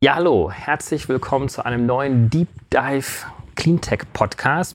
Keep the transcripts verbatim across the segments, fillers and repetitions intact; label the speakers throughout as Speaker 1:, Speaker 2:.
Speaker 1: Ja, hallo, herzlich willkommen zu einem neuen Deep Dive Cleantech Podcast.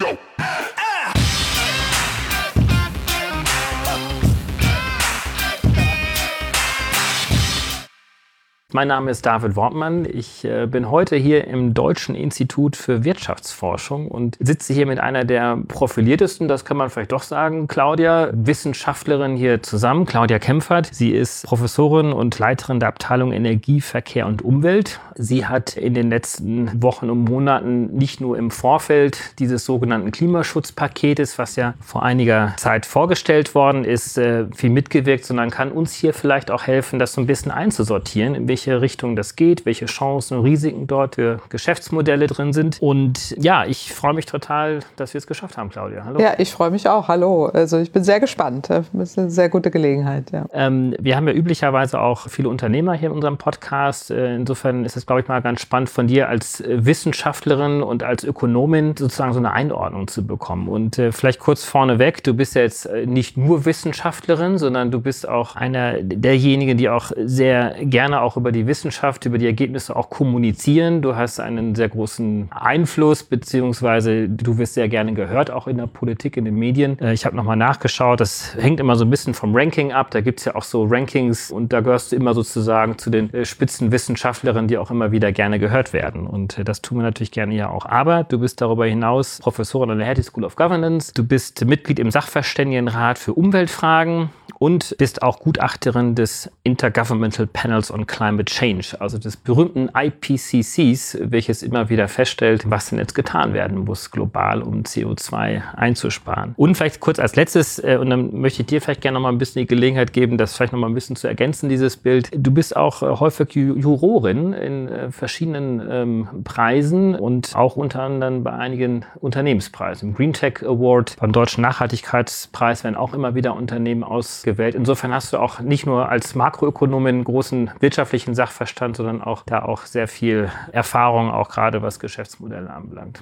Speaker 1: Mein Name ist David Wortmann. Ich äh, bin heute hier im Deutschen Institut für Wirtschaftsforschung und sitze hier mit einer der profiliertesten, das kann man vielleicht doch sagen, Claudia, Wissenschaftlerin hier zusammen, Claudia Kempfert. Sie ist Professorin und Leiterin der Abteilung Energie, Verkehr und Umwelt. Sie hat in den letzten Wochen und Monaten nicht nur im Vorfeld dieses sogenannten Klimaschutzpaketes, was ja vor einiger Zeit vorgestellt worden ist, äh, viel mitgewirkt, sondern kann uns hier vielleicht auch helfen, das so ein bisschen einzusortieren, in welche Richtung das geht, welche Chancen und Risiken dort für Geschäftsmodelle drin sind. Und ja, ich freue mich total, dass wir es geschafft haben, Claudia. Hallo.
Speaker 2: Ja, ich freue mich auch. Hallo. Also ich bin sehr gespannt. Das ist eine sehr gute Gelegenheit. Ja.
Speaker 1: Ähm, wir haben ja üblicherweise auch viele Unternehmer hier in unserem Podcast. Insofern ist es, glaube ich, mal ganz spannend von dir als Wissenschaftlerin und als Ökonomin sozusagen so eine Einordnung zu bekommen. Und äh, vielleicht kurz vorneweg, du bist ja jetzt nicht nur Wissenschaftlerin, sondern du bist auch einer derjenigen, die auch sehr gerne auch über die Wissenschaft, über die Ergebnisse auch kommunizieren. Du hast einen sehr großen Einfluss, beziehungsweise du wirst sehr gerne gehört, auch in der Politik, in den Medien. Ich habe nochmal nachgeschaut, das hängt immer so ein bisschen vom Ranking ab. Da gibt es ja auch so Rankings und da gehörst du immer sozusagen zu den Spitzenwissenschaftlerinnen, die auch immer wieder gerne gehört werden. Und das tun wir natürlich gerne ja auch. Aber du bist darüber hinaus Professorin an der Hertie School of Governance. Du bist Mitglied im Sachverständigenrat für Umweltfragen und bist auch Gutachterin des Intergovernmental Panels on Climate Change, also des berühmten I P C Cs, welches immer wieder feststellt, was denn jetzt getan werden muss, global, um C O zwei einzusparen. Und vielleicht kurz als letztes, äh, und dann möchte ich dir vielleicht gerne noch mal ein bisschen die Gelegenheit geben, das vielleicht noch mal ein bisschen zu ergänzen, dieses Bild. Du bist auch äh, häufig Ju- Jurorin in äh, verschiedenen ähm, Preisen und auch unter anderem bei einigen Unternehmenspreisen. Im Green Tech Award, beim Deutschen Nachhaltigkeitspreis werden auch immer wieder Unternehmen ausgewählt. Insofern hast du auch nicht nur als Makroökonomin großen wirtschaftlichen Sachverstand, sondern auch da auch sehr viel Erfahrung, auch gerade was Geschäftsmodelle anbelangt.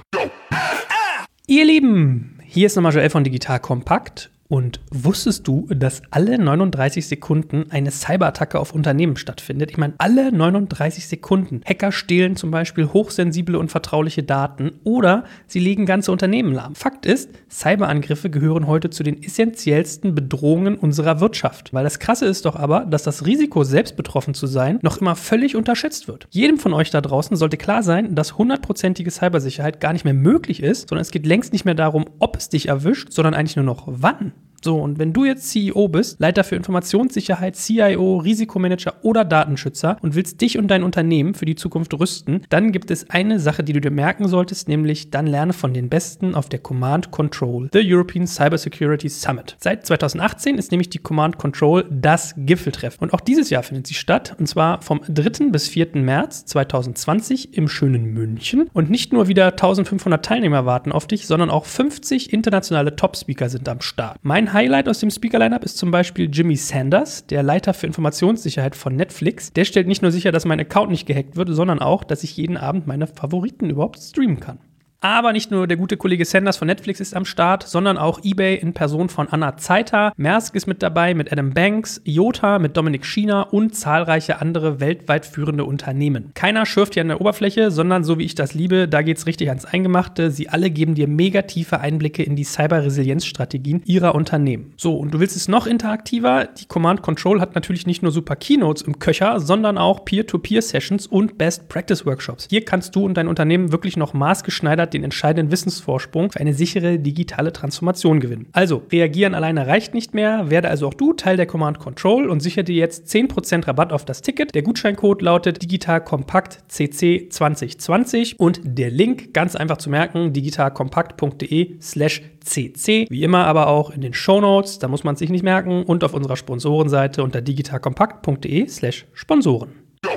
Speaker 3: Ihr Lieben, hier ist nochmal Joel von Digital Compact. Und wusstest du, dass alle neununddreißig Sekunden eine Cyberattacke auf Unternehmen stattfindet? Ich meine, alle neununddreißig Sekunden. Hacker stehlen zum Beispiel hochsensible und vertrauliche Daten oder sie legen ganze Unternehmen lahm. Fakt ist, Cyberangriffe gehören heute zu den essentiellsten Bedrohungen unserer Wirtschaft. Weil das Krasse ist doch aber, dass das Risiko, selbst betroffen zu sein, noch immer völlig unterschätzt wird. Jedem von euch da draußen sollte klar sein, dass hundertprozentige Cybersicherheit gar nicht mehr möglich ist, sondern es geht längst nicht mehr darum, ob es dich erwischt, sondern eigentlich nur noch wann. So, und wenn du jetzt C E O bist, Leiter für Informationssicherheit, C I O, Risikomanager oder Datenschützer und willst dich und dein Unternehmen für die Zukunft rüsten, dann gibt es eine Sache, die du dir merken solltest, nämlich dann lerne von den Besten auf der Command Control, the European Cybersecurity Summit. Seit zweitausendachtzehn ist nämlich die Command Control das Gipfeltreffen. Und auch dieses Jahr findet sie statt, und zwar vom dritten bis vierten März zweitausendzwanzig im schönen München. Und nicht nur wieder eintausendfünfhundert Teilnehmer warten auf dich, sondern auch fünfzig internationale Top-Speaker sind am Start. Mein Highlight aus dem Speaker-Lineup ist zum Beispiel Jimmy Sanders, der Leiter für Informationssicherheit von Netflix. Der stellt nicht nur sicher, dass mein Account nicht gehackt wird, sondern auch, dass ich jeden Abend meine Favoriten überhaupt streamen kann. Aber nicht nur der gute Kollege Sanders von Netflix ist am Start, sondern auch eBay in Person von Anna Zeiter, Maersk ist mit dabei mit Adam Banks, Iota mit Dominik Schiener und zahlreiche andere weltweit führende Unternehmen. Keiner schürft hier an der Oberfläche, sondern so wie ich das liebe, da geht's richtig ans Eingemachte. Sie alle geben dir mega tiefe Einblicke in die Cyber-Resilienz-Strategien ihrer Unternehmen. So, und du willst es noch interaktiver? Die Command Control hat natürlich nicht nur super Keynotes im Köcher, sondern auch Peer-to-Peer-Sessions und Best-Practice-Workshops. Hier kannst du und dein Unternehmen wirklich noch maßgeschneidert den entscheidenden Wissensvorsprung für eine sichere digitale Transformation gewinnen. Also, reagieren alleine reicht nicht mehr, werde also auch du Teil der Command Control und sichere dir jetzt zehn Prozent Rabatt auf das Ticket. Der Gutscheincode lautet digitalkompakt C C zwanzig zwanzig und der Link, ganz einfach zu merken, digitalkompakt.de slash cc. Wie immer aber auch in den Shownotes, da muss man es sich nicht merken, und auf unserer Sponsorenseite unter digitalkompakt.de slash Sponsoren.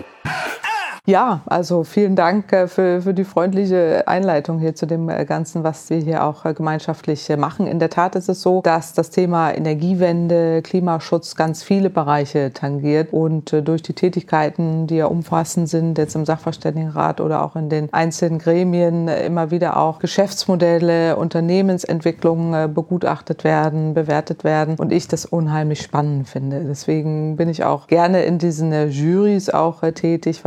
Speaker 2: Ja, also vielen Dank äh, für, für die freundliche Einleitung hier zu dem äh, Ganzen, was wir hier auch äh, gemeinschaftlich äh, machen. In der Tat ist es so, dass das Thema Energiewende, Klimaschutz ganz viele Bereiche tangiert und äh, durch die Tätigkeiten, die ja umfassend sind, jetzt im Sachverständigenrat oder auch in den einzelnen Gremien, äh, immer wieder auch Geschäftsmodelle, Unternehmensentwicklungen äh, begutachtet werden, bewertet werden und ich das unheimlich spannend finde. Deswegen bin ich auch gerne in diesen äh, Jurys auch äh, tätig, weil man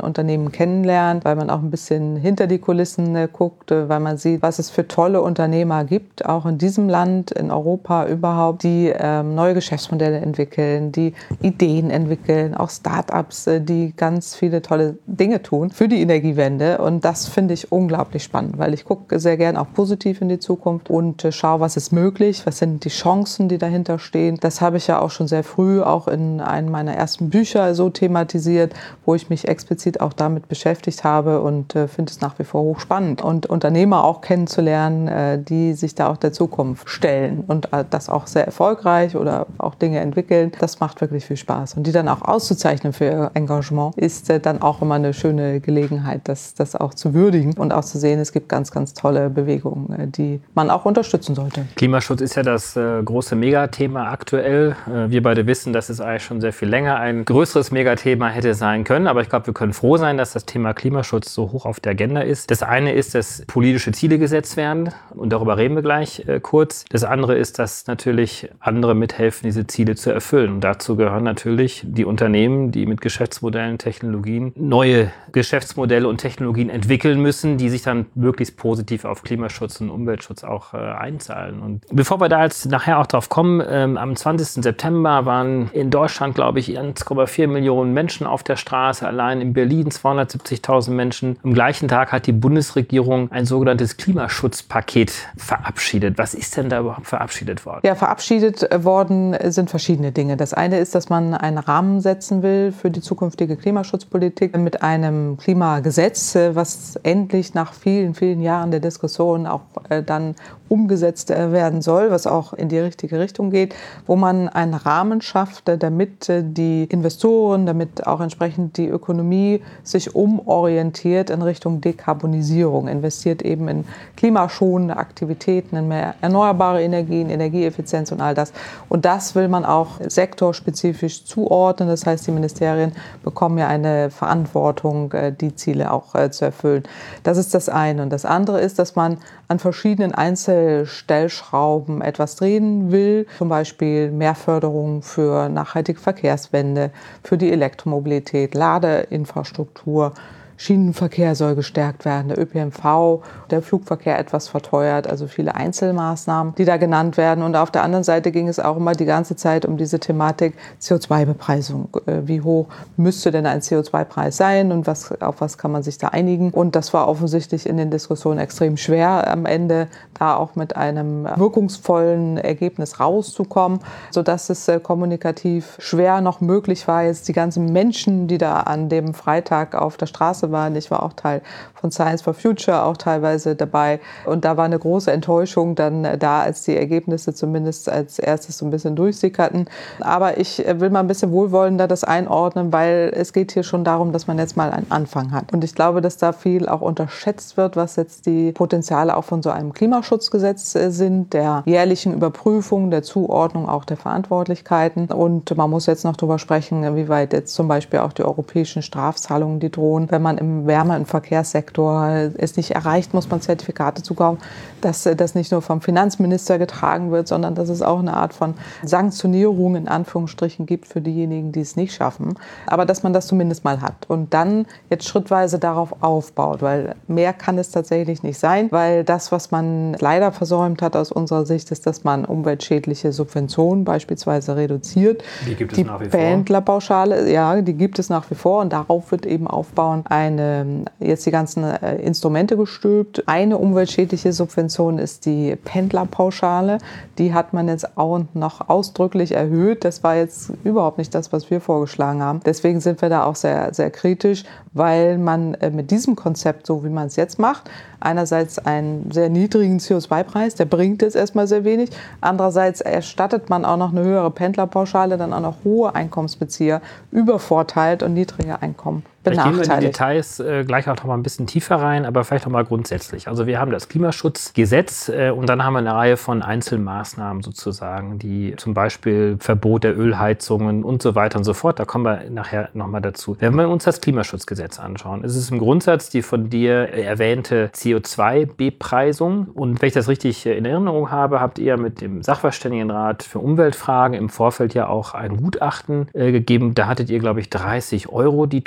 Speaker 2: Unternehmen kennenlernt, weil man auch ein bisschen hinter die Kulissen äh, guckt, äh, weil man sieht, was es für tolle Unternehmer gibt, auch in diesem Land, in Europa überhaupt, die ähm, neue Geschäftsmodelle entwickeln, die Ideen entwickeln, auch Start-ups, äh, die ganz viele tolle Dinge tun für die Energiewende. Und das finde ich unglaublich spannend, weil ich gucke sehr gern auch positiv in die Zukunft und äh, schaue, was ist möglich, was sind die Chancen, die dahinter stehen. Das habe ich ja auch schon sehr früh auch in einem meiner ersten Bücher so thematisiert, wo ich mich explizit auch damit beschäftigt habe und äh, finde es nach wie vor hochspannend. Und Unternehmer auch kennenzulernen, äh, die sich da auch der Zukunft stellen und äh, das auch sehr erfolgreich oder auch Dinge entwickeln, das macht wirklich viel Spaß. Und die dann auch auszuzeichnen für ihr Engagement, ist äh, dann auch immer eine schöne Gelegenheit, das, das auch zu würdigen und auch zu sehen, es gibt ganz, ganz tolle Bewegungen, äh, die man auch unterstützen sollte.
Speaker 1: Klimaschutz ist ja das äh, große Megathema aktuell. Äh, wir beide wissen, dass es eigentlich schon sehr viel länger ein größeres Megathema hätte sein können. Aber ich glaube, wir können froh sein, dass das Thema Klimaschutz so hoch auf der Agenda ist. Das eine ist, dass politische Ziele gesetzt werden. Und darüber reden wir gleich äh, kurz. Das andere ist, dass natürlich andere mithelfen, diese Ziele zu erfüllen. Und dazu gehören natürlich die Unternehmen, die mit Geschäftsmodellen, Technologien neue Geschäftsmodelle und Technologien entwickeln müssen, die sich dann möglichst positiv auf Klimaschutz und Umweltschutz auch äh, einzahlen. Und bevor wir da jetzt nachher auch drauf kommen, ähm, am zwanzigsten September waren in Deutschland, glaube ich, eins Komma vier Millionen Menschen auf der Straße, allein in Berlin zweihundertsiebzigtausend Menschen. Am gleichen Tag hat die Bundesregierung ein sogenanntes Klimaschutzpaket verabschiedet. Was ist denn da überhaupt verabschiedet worden?
Speaker 2: Ja, verabschiedet worden sind verschiedene Dinge. Das eine ist, dass man einen Rahmen setzen will für die zukünftige Klimaschutzpolitik mit einem Klimagesetz, was endlich nach vielen, vielen Jahren der Diskussion auch äh, dann umgesetzt äh, werden soll, was auch in die richtige Richtung geht, wo man einen Rahmen schafft, äh, damit äh, die Investoren, damit auch entsprechend die Ökonomie sich umorientiert in Richtung Dekarbonisierung, investiert eben in klimaschonende Aktivitäten, in mehr erneuerbare Energien, Energieeffizienz und all das. Und das will man auch sektorspezifisch zuordnen. Das heißt, die Ministerien bekommen ja eine Verantwortung, äh, die Ziele auch äh, zu erfüllen. Das ist das eine. Und das andere ist, dass man an verschiedenen Einzelstellschrauben etwas drehen will, zum Beispiel mehr Förderung für nachhaltige Verkehrswende, für die Elektromobilität, Ladeinfrastruktur, Schienenverkehr soll gestärkt werden, der Ö P N V, der Flugverkehr etwas verteuert, also viele Einzelmaßnahmen, die da genannt werden. Und auf der anderen Seite ging es auch immer die ganze Zeit um diese Thematik C O zwei Bepreisung. Wie hoch müsste denn ein C O zwei Preis sein und was, auf was kann man sich da einigen? Und das war offensichtlich in den Diskussionen extrem schwer, am Ende da auch mit einem wirkungsvollen Ergebnis rauszukommen, sodass es kommunikativ schwer noch möglich war, jetzt die ganzen Menschen, die da an dem Freitag auf der Straße waren. Ich war auch Teil von Science for Future, auch teilweise dabei. Und da war eine große Enttäuschung dann da, als die Ergebnisse zumindest als erstes so ein bisschen durchsickerten. Aber ich will mal ein bisschen wohlwollender das einordnen, weil es geht hier schon darum, dass man jetzt mal einen Anfang hat. Und ich glaube, dass da viel auch unterschätzt wird, was jetzt die Potenziale auch von so einem Klimaschutzgesetz sind, der jährlichen Überprüfung, der Zuordnung auch der Verantwortlichkeiten. Und man muss jetzt noch darüber sprechen, wie weit jetzt zum Beispiel auch die europäischen Strafzahlungen, die drohen, wenn man im Wärme- und Verkehrssektor es nicht erreicht, muss man Zertifikate zukaufen, dass das nicht nur vom Finanzminister getragen wird, sondern dass es auch eine Art von Sanktionierung in Anführungsstrichen gibt für diejenigen, die es nicht schaffen. Aber dass man das zumindest mal hat und dann jetzt schrittweise darauf aufbaut, weil mehr kann es tatsächlich nicht sein, weil das, was man leider versäumt hat aus unserer Sicht, ist, dass man umweltschädliche Subventionen beispielsweise reduziert.
Speaker 1: Die gibt es
Speaker 2: die
Speaker 1: nach wie vor.
Speaker 2: Pendlerpauschale, ja, die gibt es nach wie vor und darauf wird eben aufbauen eine, jetzt die ganzen äh, Instrumente gestülpt. Eine umweltschädliche Subvention ist die Pendlerpauschale. Die hat man jetzt auch noch ausdrücklich erhöht. Das war jetzt überhaupt nicht das, was wir vorgeschlagen haben. Deswegen sind wir da auch sehr, sehr kritisch, weil man äh, mit diesem Konzept, so wie man es jetzt macht, einerseits einen sehr niedrigen C O zwei Preis, der bringt jetzt erstmal sehr wenig. Andererseits erstattet man auch noch eine höhere Pendlerpauschale, dann auch noch hohe Einkommensbezieher übervorteilt und niedrige Einkommen benachteiligt.
Speaker 1: Vielleicht gehen wir in die Details äh, gleich auch noch mal ein bisschen tiefer rein, aber vielleicht noch mal grundsätzlich. Also wir haben das Klimaschutzgesetz äh, und dann haben wir eine Reihe von Einzelmaßnahmen sozusagen, die zum Beispiel Verbot der Ölheizungen und so weiter und so fort. Da kommen wir nachher noch mal dazu. Wenn wir uns das Klimaschutzgesetz anschauen, ist es im Grundsatz die von dir erwähnte C O zwei Bepreisung. Und wenn ich das richtig in Erinnerung habe, habt ihr mit dem Sachverständigenrat für Umweltfragen im Vorfeld ja auch ein Gutachten äh, gegeben. Da hattet ihr, glaube ich, dreißig Euro die Tonne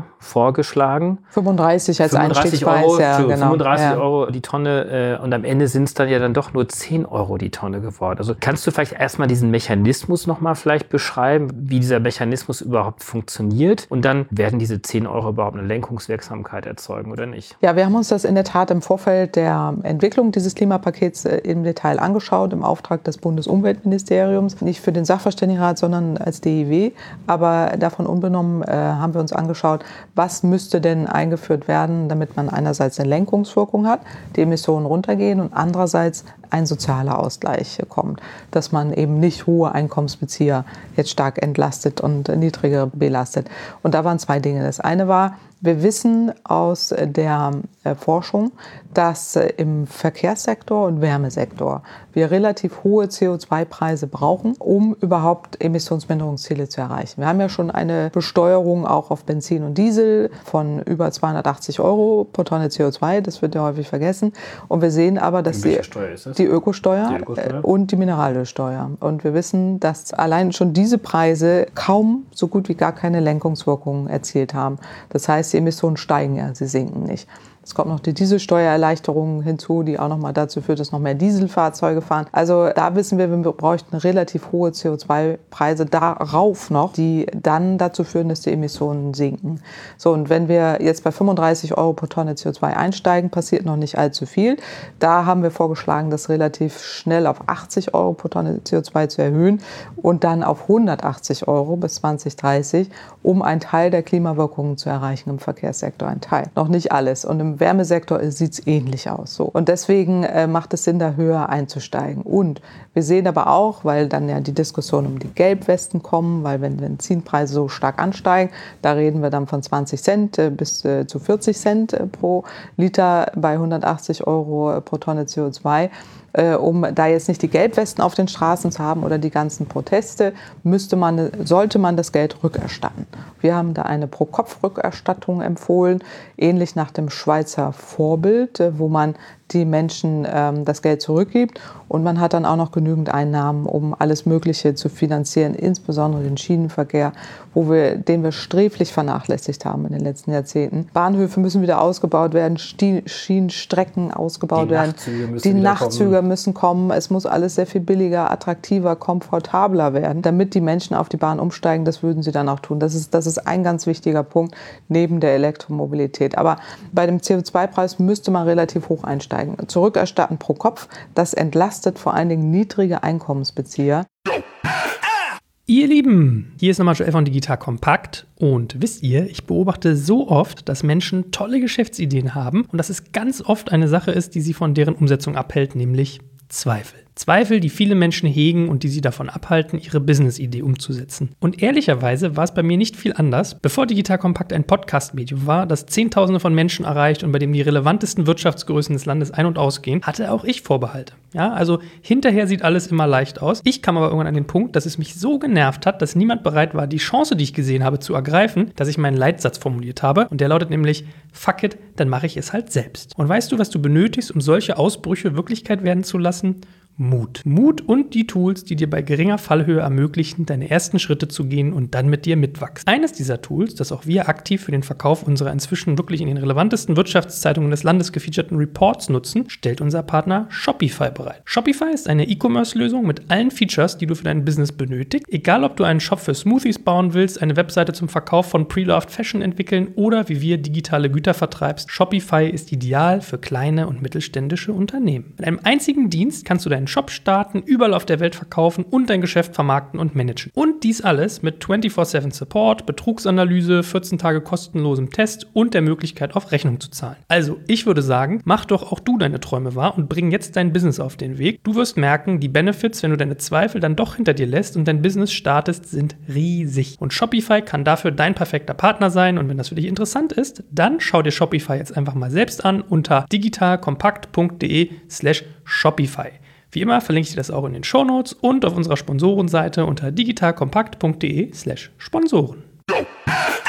Speaker 1: Euro vorgeschlagen.
Speaker 2: fünfunddreißig als
Speaker 1: fünfunddreißig
Speaker 2: Einstiegspreis,
Speaker 1: Euro,
Speaker 2: ja,
Speaker 1: so,
Speaker 2: genau.
Speaker 1: fünfunddreißig
Speaker 2: ja.
Speaker 1: Euro die Tonne äh, und am Ende sind es dann ja dann doch nur zehn Euro die Tonne geworden. Also kannst du vielleicht erstmal diesen Mechanismus nochmal vielleicht beschreiben, wie dieser Mechanismus überhaupt funktioniert und dann werden diese zehn Euro überhaupt eine Lenkungswirksamkeit erzeugen oder nicht?
Speaker 2: Ja, wir haben uns das in der Tat im Vorfeld der Entwicklung dieses Klimapakets äh, im Detail angeschaut, im Auftrag des Bundesumweltministeriums, nicht für den Sachverständigenrat, sondern als D I W, aber davon unbenommen äh, haben wir uns angeschaut, was müsste denn eingeführt werden, damit man einerseits eine Lenkungswirkung hat, die Emissionen runtergehen und andererseits ein sozialer Ausgleich kommt, dass man eben nicht hohe Einkommensbezieher jetzt stark entlastet und niedrigere belastet. Und da waren zwei Dinge. Das eine war, wir wissen aus der äh, Forschung, dass äh, im Verkehrssektor und Wärmesektor wir relativ hohe C O zwei Preise brauchen, um überhaupt Emissionsminderungsziele zu erreichen. Wir haben ja schon eine Besteuerung auch auf Benzin und Diesel von über zweihundertachtzig Euro pro Tonne C O zwei. Das wird ja häufig vergessen. Und wir sehen aber, dass die, die, Ökosteuer die Ökosteuer und die Mineralölsteuer. Und wir wissen, dass allein schon diese Preise kaum so gut wie gar keine Lenkungswirkung erzielt haben. Das heißt, die Emissionen steigen ja, sie sinken nicht. Es kommt noch die Dieselsteuererleichterung hinzu, die auch noch mal dazu führt, dass noch mehr Dieselfahrzeuge fahren. Also da wissen wir, wir bräuchten relativ hohe C O zwei Preise darauf noch, die dann dazu führen, dass die Emissionen sinken. So, und wenn wir jetzt bei fünfunddreißig Euro pro Tonne C O zwei einsteigen, passiert noch nicht allzu viel. Da haben wir vorgeschlagen, das relativ schnell auf achtzig Euro pro Tonne C O zwei zu erhöhen und dann auf hundertachtzig Euro bis zwanzig dreißig, um einen Teil der Klimawirkungen zu erreichen im Verkehrssektor. Ein Teil, noch nicht alles. Und im Wärmesektor sieht es ähnlich aus. So. Und deswegen äh, macht es Sinn, da höher einzusteigen. Und wir sehen aber auch, weil dann ja die Diskussion um die Gelbwesten kommen, weil wenn Benzinpreise so stark ansteigen, da reden wir dann von zwanzig Cent äh, bis äh, zu vierzig Cent äh, pro Liter bei hundertachtzig Euro pro Tonne C O zwei. Äh, um da jetzt nicht die Gelbwesten auf den Straßen zu haben oder die ganzen Proteste, müsste man, sollte man das Geld rückerstatten. Wir haben da eine Pro-Kopf-Rückerstattung empfohlen, ähnlich nach dem Schweizer Vorbild, äh, wo man die Menschen ähm, das Geld zurückgibt und man hat dann auch noch genügend Einnahmen, um alles Mögliche zu finanzieren, insbesondere den Schienenverkehr, wo wir, den wir sträflich vernachlässigt haben in den letzten Jahrzehnten. Bahnhöfe müssen wieder ausgebaut werden, Sti- Schienenstrecken ausgebaut
Speaker 1: die
Speaker 2: werden,
Speaker 1: Nachtzüge müssen
Speaker 2: die Nachtzüge
Speaker 1: kommen.
Speaker 2: müssen kommen, es muss alles sehr viel billiger, attraktiver, komfortabler werden, damit die Menschen auf die Bahn umsteigen, das würden sie dann auch tun. Das ist, das ist ein ganz wichtiger Punkt neben der Elektromobilität. Aber bei dem C O zwei Preis müsste man relativ hoch einsteigen. Zurückerstatten pro Kopf, das entlastet vor allen Dingen niedrige Einkommensbezieher.
Speaker 3: Ihr Lieben, hier ist nochmal Joel von Digital Kompakt und wisst ihr, ich beobachte so oft, dass Menschen tolle Geschäftsideen haben und dass es ganz oft eine Sache ist, die sie von deren Umsetzung abhält, nämlich Zweifel. Zweifel, die viele Menschen hegen und die sie davon abhalten, ihre Business-Idee umzusetzen. Und ehrlicherweise war es bei mir nicht viel anders, bevor Digital Kompakt ein Podcast-Medium war, das Zehntausende von Menschen erreicht und bei dem die relevantesten Wirtschaftsgrößen des Landes ein- und ausgehen, hatte auch ich Vorbehalte. Ja, also hinterher sieht alles immer leicht aus. Ich kam aber irgendwann an den Punkt, dass es mich so genervt hat, dass niemand bereit war, die Chance, die ich gesehen habe, zu ergreifen, dass ich meinen Leitsatz formuliert habe. Und der lautet nämlich, fuck it, dann mache ich es halt selbst. Und weißt du, was du benötigst, um solche Ausbrüche Wirklichkeit werden zu lassen? Mut. Mut und die Tools, die dir bei geringer Fallhöhe ermöglichen, deine ersten Schritte zu gehen und dann mit dir mitwachsen. Eines dieser Tools, das auch wir aktiv für den Verkauf unserer inzwischen wirklich in den relevantesten Wirtschaftszeitungen des Landes gefeaturten Reports nutzen, stellt unser Partner Shopify bereit. Shopify ist eine E-Commerce-Lösung mit allen Features, die du für dein Business benötigst. Egal, ob du einen Shop für Smoothies bauen willst, eine Webseite zum Verkauf von Pre-Loved Fashion entwickeln oder wie wir digitale Güter vertreibst, Shopify ist ideal für kleine und mittelständische Unternehmen. Mit einem einzigen Dienst kannst du deinen Shop starten, überall auf der Welt verkaufen und dein Geschäft vermarkten und managen. Und dies alles mit vierundzwanzig sieben Support, Betrugsanalyse, vierzehn Tage kostenlosem Test und der Möglichkeit, auf Rechnung zu zahlen. Also, ich würde sagen, mach doch auch du deine Träume wahr und bring jetzt dein Business auf den Weg. Du wirst merken, die Benefits, wenn du deine Zweifel dann doch hinter dir lässt und dein Business startest, sind riesig. Und Shopify kann dafür dein perfekter Partner sein und wenn das für dich interessant ist, dann schau dir Shopify jetzt einfach mal selbst an unter digitalkompakt.de slash Shopify. Wie immer verlinke ich dir das auch in den Shownotes und auf unserer Sponsorenseite unter digitalkompakt.de slash Sponsoren.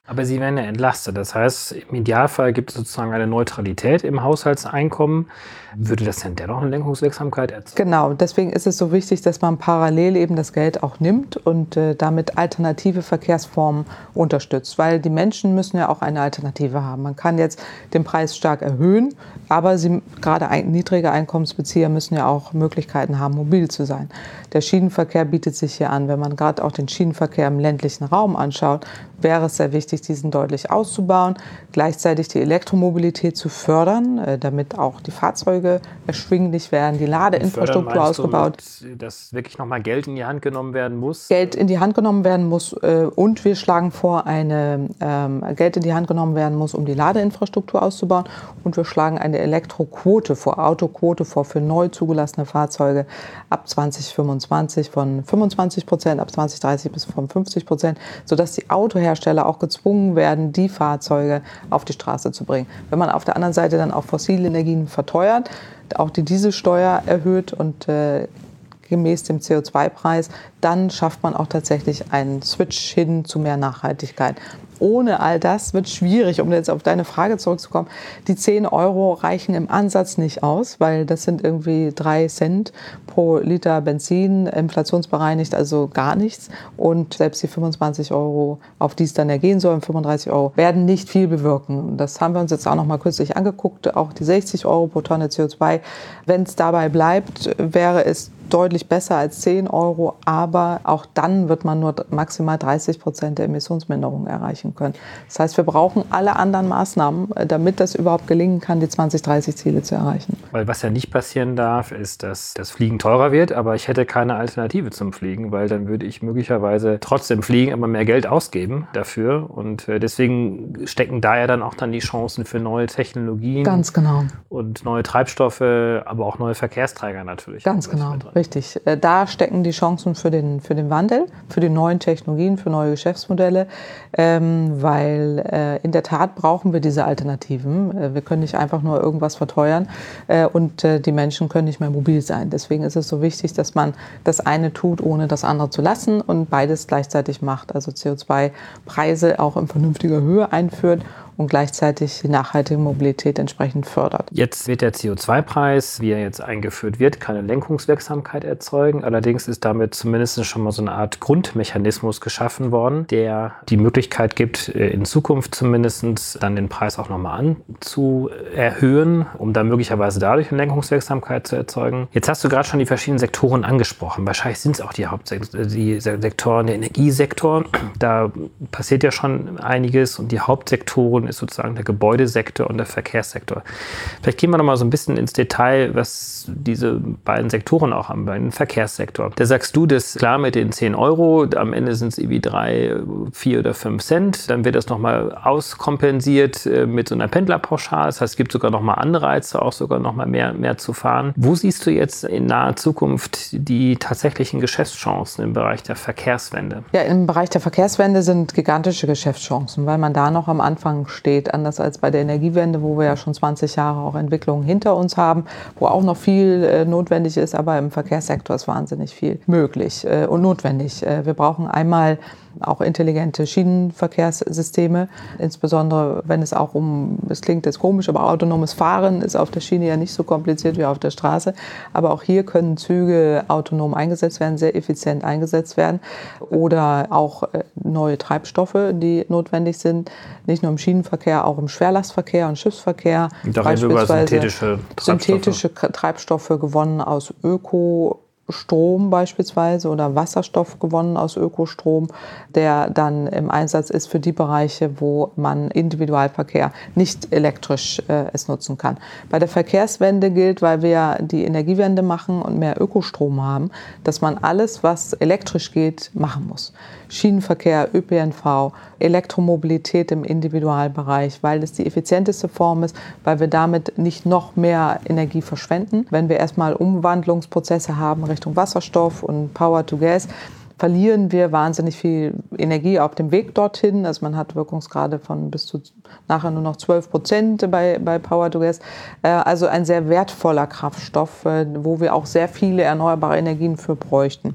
Speaker 1: Aber sie werden ja entlastet. Das heißt, im Idealfall gibt es sozusagen eine Neutralität im Haushaltseinkommen. Würde das denn dennoch eine Lenkungswirksamkeit erzeugen?
Speaker 2: Genau, deswegen ist es so wichtig, dass man parallel eben das Geld auch nimmt und äh, damit alternative Verkehrsformen unterstützt. Weil die Menschen müssen ja auch eine Alternative haben. Man kann jetzt den Preis stark erhöhen, aber sie, gerade ein, niedrige Einkommensbezieher müssen ja auch Möglichkeiten haben, mobil zu sein. Der Schienenverkehr bietet sich hier an. Wenn man gerade auch den Schienenverkehr im ländlichen Raum anschaut, wäre es sehr wichtig, diesen deutlich auszubauen, gleichzeitig die Elektromobilität zu fördern, äh, damit auch die Fahrzeuge erschwinglich werden, die Ladeinfrastruktur ausgebaut.
Speaker 1: Du, dass wirklich nochmal Geld in die Hand genommen werden muss?
Speaker 2: Geld in die Hand genommen werden muss äh, und wir schlagen vor, eine ähm, Geld in die Hand genommen werden muss, um die Ladeinfrastruktur auszubauen, und wir schlagen eine Elektroquote vor, Autoquote vor für neu zugelassene Fahrzeuge ab zwanzig fünfundzwanzig von fünfundzwanzig Prozent, ab zwanzig dreißig bis von fünfzig Prozent, sodass die Autohersteller auch gezwungen werden, die Fahrzeuge auf die Straße zu bringen. Wenn man auf der anderen Seite dann auch fossile Energien verteuert, auch die Dieselsteuer erhöht und äh, gemäß dem C O zwei Preis, dann schafft man auch tatsächlich einen Switch hin zu mehr Nachhaltigkeit. Ohne all das wird es schwierig, um jetzt auf deine Frage zurückzukommen. Die zehn Euro reichen im Ansatz nicht aus, weil das sind irgendwie drei Cent pro Liter Benzin, inflationsbereinigt, also gar nichts. Und selbst die fünfundzwanzig Euro, auf die es dann ergehen soll, fünfunddreißig Euro, werden nicht viel bewirken. Das haben wir uns jetzt auch noch mal kürzlich angeguckt, auch die sechzig Euro pro Tonne C O zwei. Wenn es dabei bleibt, wäre es deutlich besser als zehn Euro, aber auch dann wird man nur maximal dreißig Prozent der Emissionsminderung erreichen können. Das heißt, wir brauchen alle anderen Maßnahmen, damit das überhaupt gelingen kann, die zwanzig dreißig Ziele zu erreichen.
Speaker 1: Weil was ja nicht passieren darf, ist, dass das Fliegen teurer wird, aber ich hätte keine Alternative zum Fliegen, weil dann würde ich möglicherweise trotzdem fliegen, aber mehr Geld ausgeben dafür. Und deswegen stecken da ja dann auch dann die Chancen für neue Technologien.
Speaker 2: Ganz genau.
Speaker 1: Und neue Treibstoffe, aber auch neue Verkehrsträger natürlich.
Speaker 2: Ganz genau. Richtig. Da stecken die Chancen für den, für den Wandel, für die neuen Technologien, für neue Geschäftsmodelle, ähm, weil äh, in der Tat brauchen wir diese Alternativen. Äh, wir können nicht einfach nur irgendwas verteuern äh, und äh, die Menschen können nicht mehr mobil sein. Deswegen ist es so wichtig, dass man das eine tut, ohne das andere zu lassen und beides gleichzeitig macht. Also C O zwei Preise auch in vernünftiger Höhe einführt und gleichzeitig die nachhaltige Mobilität entsprechend fördert.
Speaker 1: Jetzt wird der C O zwei Preis, wie er jetzt eingeführt wird, keine Lenkungswirksamkeit erzeugen. Allerdings ist damit zumindest schon mal so eine Art Grundmechanismus geschaffen worden, der die Möglichkeit gibt, in Zukunft zumindest dann den Preis auch nochmal anzuerhöhen, um dann möglicherweise dadurch eine Lenkungswirksamkeit zu erzeugen. Jetzt hast du gerade schon die verschiedenen Sektoren angesprochen. Wahrscheinlich sind es auch die Hauptsektoren, die Sektoren, der Energiesektor. Da passiert ja schon einiges und die Hauptsektoren ist sozusagen der Gebäudesektor und der Verkehrssektor. Vielleicht gehen wir noch mal so ein bisschen ins Detail, was diese beiden Sektoren auch haben, beim Verkehrssektor. Da sagst du, das klar mit den zehn Euro, am Ende sind es irgendwie drei, vier oder fünf Cent. Dann wird das nochmal auskompensiert mit so einer Pendlerpauschale. Das heißt, es gibt sogar nochmal Anreize, auch sogar nochmal mehr, mehr zu fahren. Wo siehst du jetzt in naher Zukunft die tatsächlichen Geschäftschancen im Bereich der Verkehrswende?
Speaker 2: Ja, im Bereich der Verkehrswende sind gigantische Geschäftschancen, weil man da noch am Anfang steht, anders als bei der Energiewende, wo wir ja schon zwanzig Jahre auch Entwicklungen hinter uns haben, wo auch noch viel äh, notwendig ist, aber im Verkehrssektor ist wahnsinnig viel möglich äh, und notwendig. Äh, wir brauchen einmal auch intelligente Schienenverkehrssysteme, insbesondere wenn es auch um, es klingt jetzt komisch, aber autonomes Fahren ist auf der Schiene ja nicht so kompliziert wie auf der Straße, aber auch hier können Züge autonom eingesetzt werden, sehr effizient eingesetzt werden oder auch neue Treibstoffe, die notwendig sind, nicht nur im Schienenverkehr, auch im Schwerlastverkehr und Schiffsverkehr.
Speaker 1: Da reden wir über synthetische Treibstoffe.
Speaker 2: Synthetische Treibstoffe gewonnen aus Öko Strom beispielsweise oder Wasserstoff gewonnen aus Ökostrom, der dann im Einsatz ist für die Bereiche, wo man Individualverkehr nicht elektrisch äh, es nutzen kann. Bei der Verkehrswende gilt, weil wir die Energiewende machen und mehr Ökostrom haben, dass man alles, was elektrisch geht, machen muss. Schienenverkehr, Ö P N V, Elektromobilität im Individualbereich, weil es die effizienteste Form ist, weil wir damit nicht noch mehr Energie verschwenden. Wenn wir erstmal Umwandlungsprozesse haben Richtung Wasserstoff und Power to Gas, verlieren wir wahnsinnig viel Energie auf dem Weg dorthin. Also man hat Wirkungsgrade von bis zu nachher nur noch zwölf Prozent bei, bei Power to Gas. Also ein sehr wertvoller Kraftstoff, wo wir auch sehr viele erneuerbare Energien für bräuchten.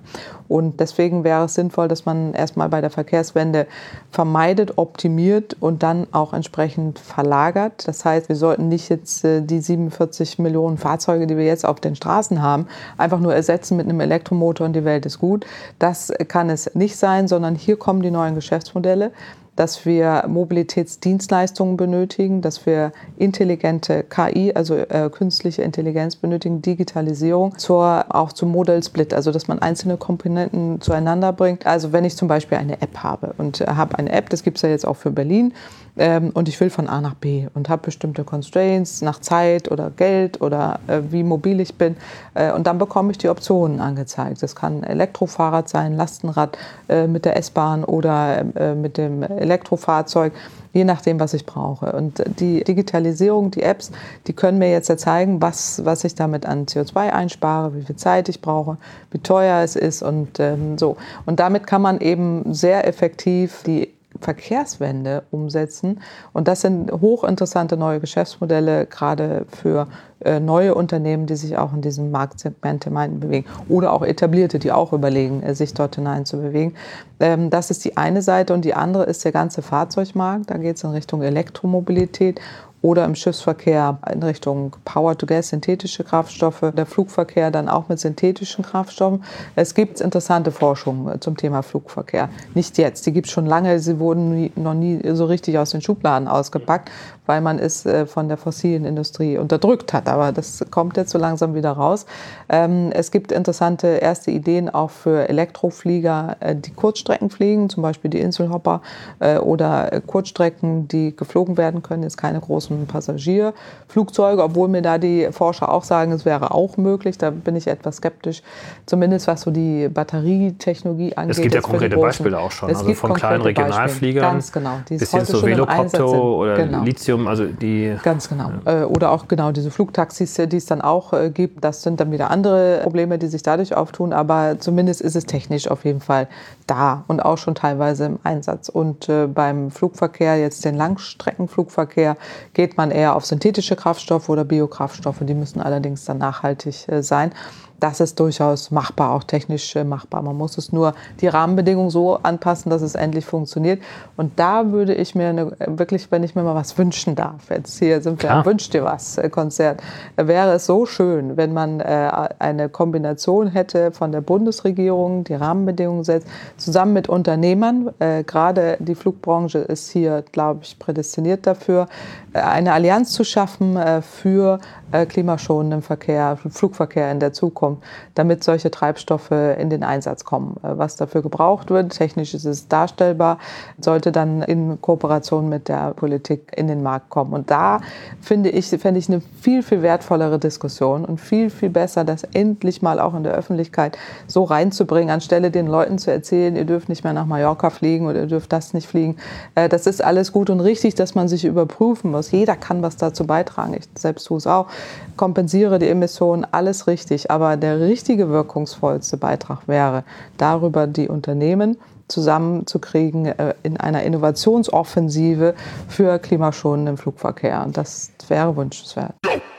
Speaker 2: Und deswegen wäre es sinnvoll, dass man erstmal bei der Verkehrswende vermeidet, optimiert und dann auch entsprechend verlagert. Das heißt, wir sollten nicht jetzt die siebenundvierzig Millionen Fahrzeuge, die wir jetzt auf den Straßen haben, einfach nur ersetzen mit einem Elektromotor und die Welt ist gut. Das kann es nicht sein, sondern hier kommen die neuen Geschäftsmodelle, dass wir Mobilitätsdienstleistungen benötigen, dass wir intelligente K I, also äh, künstliche Intelligenz benötigen, Digitalisierung, zur, auch zum Model Split, also dass man einzelne Komponenten zueinander bringt. Also wenn ich zum Beispiel eine App habe und äh, habe eine App, das gibt es ja jetzt auch für Berlin, ähm, und ich will von A nach B und habe bestimmte Constraints nach Zeit oder Geld oder äh, wie mobil ich bin, äh, und dann bekomme ich die Optionen angezeigt. Das kann Elektrofahrrad sein, Lastenrad äh, mit der S-Bahn oder äh, mit dem Elektrofahrzeug, je nachdem, was ich brauche. Und die Digitalisierung, die Apps, die können mir jetzt ja zeigen, was, was ich damit an C O zwei einspare, wie viel Zeit ich brauche, wie teuer es ist und ähm, so. Und damit kann man eben sehr effektiv die Verkehrswende umsetzen. Und das sind hochinteressante neue Geschäftsmodelle, gerade für äh, neue Unternehmen, die sich auch in diesem Marktsegment bewegen. Oder auch etablierte, die auch überlegen, äh, sich dort hinein zu bewegen. Ähm, das ist die eine Seite. Und die andere ist der ganze Fahrzeugmarkt. Da geht es in Richtung Elektromobilität. Oder im Schiffsverkehr in Richtung Power-to-Gas, synthetische Kraftstoffe. Der Flugverkehr dann auch mit synthetischen Kraftstoffen. Es gibt interessante Forschung zum Thema Flugverkehr. Nicht jetzt, die gibt es schon lange. Sie wurden nie, noch nie so richtig aus den Schubladen ausgepackt, weil man es äh, von der fossilen Industrie unterdrückt hat. Aber das kommt jetzt so langsam wieder raus. Ähm, es gibt interessante erste Ideen auch für Elektroflieger, äh, die Kurzstrecken fliegen, zum Beispiel die Inselhopper äh, oder äh, Kurzstrecken, die geflogen werden können, jetzt keine großen Passagierflugzeuge, obwohl mir da die Forscher auch sagen, es wäre auch möglich. Da bin ich etwas skeptisch, zumindest was so die Batterietechnologie angeht.
Speaker 1: Es gibt ja konkrete Beispiele auch schon, also von kleinen Regionalfliegern
Speaker 2: ganz genau, die
Speaker 1: bis hin zu Velocopter oder genau. Lithium, also die...
Speaker 2: Ganz genau. Ja. Oder auch genau diese Flugtaxis, die es dann auch gibt, das sind dann wieder andere Probleme, die sich dadurch auftun, aber zumindest ist es technisch auf jeden Fall da und auch schon teilweise im Einsatz. Und äh, beim Flugverkehr, jetzt den Langstreckenflugverkehr, geht man eher auf synthetische Kraftstoffe oder Biokraftstoffe. Die müssen allerdings dann nachhaltig äh, sein. Das ist durchaus machbar, auch technisch äh, machbar. Man muss es nur die Rahmenbedingungen so anpassen, dass es endlich funktioniert. Und da würde ich mir eine, wirklich, wenn ich mir mal was wünschen darf, jetzt hier sind wir am Wünsch dir was äh, Konzert, äh, wäre es so schön, wenn man äh, eine Kombination hätte von der Bundesregierung, die Rahmenbedingungen setzt, zusammen mit Unternehmern. Äh, gerade die Flugbranche ist hier, glaube ich, prädestiniert dafür, äh, eine Allianz zu schaffen äh, für äh, klimaschonenden Verkehr, Flugverkehr in der Zukunft, damit solche Treibstoffe in den Einsatz kommen. Was dafür gebraucht wird, technisch ist es darstellbar, sollte dann in Kooperation mit der Politik in den Markt kommen. Und da finde ich, fände ich eine viel, viel wertvollere Diskussion und viel, viel besser, das endlich mal auch in der Öffentlichkeit so reinzubringen, anstelle den Leuten zu erzählen, ihr dürft nicht mehr nach Mallorca fliegen oder ihr dürft das nicht fliegen. Das ist alles gut und richtig, dass man sich überprüfen muss. Jeder kann was dazu beitragen. Ich selbst tue es auch. Kompensiere die Emissionen, alles richtig. Aber der richtige wirkungsvollste Beitrag wäre, darüber die Unternehmen zusammenzukriegen äh, in einer Innovationsoffensive für klimaschonenden Flugverkehr. Und das wäre wünschenswert.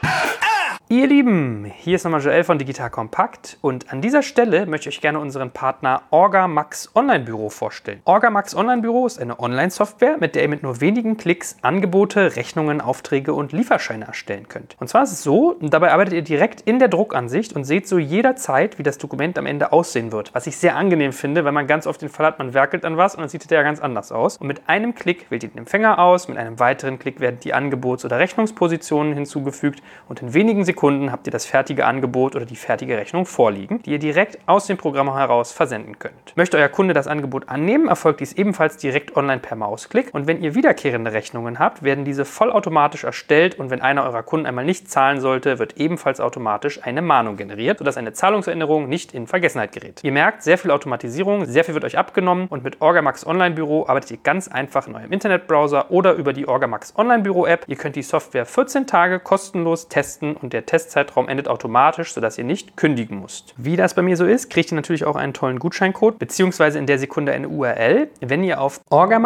Speaker 3: Ihr Lieben, hier ist nochmal Joel von Digital Kompakt und an dieser Stelle möchte ich euch gerne unseren Partner Orgamax Online-Büro vorstellen. Orgamax Online-Büro ist eine Online-Software, mit der ihr mit nur wenigen Klicks Angebote, Rechnungen, Aufträge und Lieferscheine erstellen könnt. Und zwar ist es so, dabei arbeitet ihr direkt in der Druckansicht und seht so jederzeit, wie das Dokument am Ende aussehen wird. Was ich sehr angenehm finde, weil man ganz oft den Fall hat, man werkelt an was und dann sieht es ja ganz anders aus. Und mit einem Klick wählt ihr den Empfänger aus, mit einem weiteren Klick werden die Angebots- oder Rechnungspositionen hinzugefügt und in wenigen Sekunden Kunden habt ihr das fertige Angebot oder die fertige Rechnung vorliegen, die ihr direkt aus dem Programm heraus versenden könnt. Möchte euer Kunde das Angebot annehmen, erfolgt dies ebenfalls direkt online per Mausklick und wenn ihr wiederkehrende Rechnungen habt, werden diese vollautomatisch erstellt und wenn einer eurer Kunden einmal nicht zahlen sollte, wird ebenfalls automatisch eine Mahnung generiert, sodass eine Zahlungserinnerung nicht in Vergessenheit gerät. Ihr merkt, sehr viel Automatisierung, sehr viel wird euch abgenommen und mit Orgamax Online-Büro arbeitet ihr ganz einfach in eurem Internetbrowser oder über die Orgamax Online-Büro-App. Ihr könnt die Software vierzehn Tage kostenlos testen und der der Testzeitraum endet automatisch, sodass ihr nicht kündigen müsst. Wie das bei mir so ist, kriegt ihr natürlich auch einen tollen Gutscheincode, beziehungsweise in der Sekunde eine U R L. Wenn ihr auf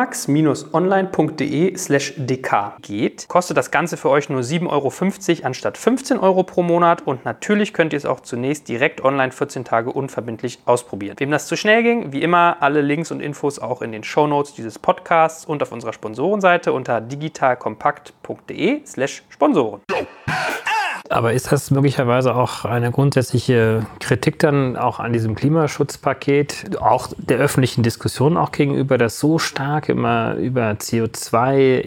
Speaker 3: orgamax-online.de slash dk geht, kostet das Ganze für euch nur sieben Euro fünfzig anstatt fünfzehn Euro pro Monat und natürlich könnt ihr es auch zunächst direkt online vierzehn Tage unverbindlich ausprobieren. Wem das zu schnell ging, wie immer, alle Links und Infos auch in den Shownotes dieses Podcasts und auf unserer Sponsorenseite unter digitalkompakt.de slash Sponsoren.
Speaker 1: Aber ist das möglicherweise auch eine grundsätzliche Kritik dann auch an diesem Klimaschutzpaket, auch der öffentlichen Diskussion auch gegenüber, dass so stark immer über C O zwei